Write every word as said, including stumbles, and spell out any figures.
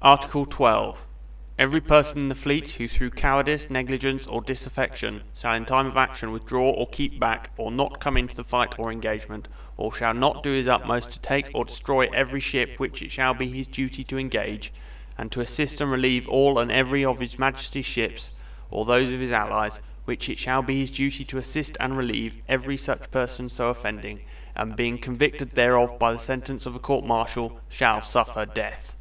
Article twelve. Every person in the fleet who through cowardice, negligence, or disaffection shall in time of action withdraw or keep back, or not come into the fight or engagement, or shall not do his utmost to take or destroy every ship which it shall be his duty to engage, and to assist and relieve all and every of his Majesty's ships, or those of his allies, which it shall be his duty to assist and relieve every such person so offending, and being convicted thereof by the sentence of a court-martial, shall suffer death.